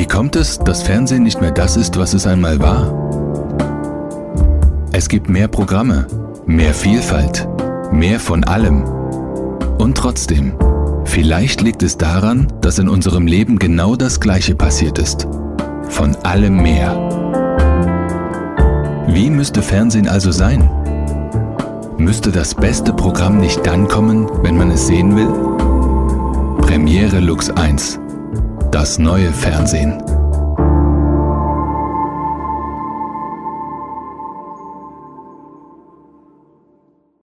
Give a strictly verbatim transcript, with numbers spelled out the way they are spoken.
Wie kommt es, dass Fernsehen nicht mehr das ist, was es einmal war? Es gibt mehr Programme, mehr Vielfalt, mehr von allem. Und trotzdem, vielleicht liegt es daran, dass in unserem Leben genau das Gleiche passiert ist. Von allem mehr. Wie müsste Fernsehen also sein? Müsste das beste Programm nicht dann kommen, wenn man es sehen will? Premiere Lux eins. Das neue Fernsehen.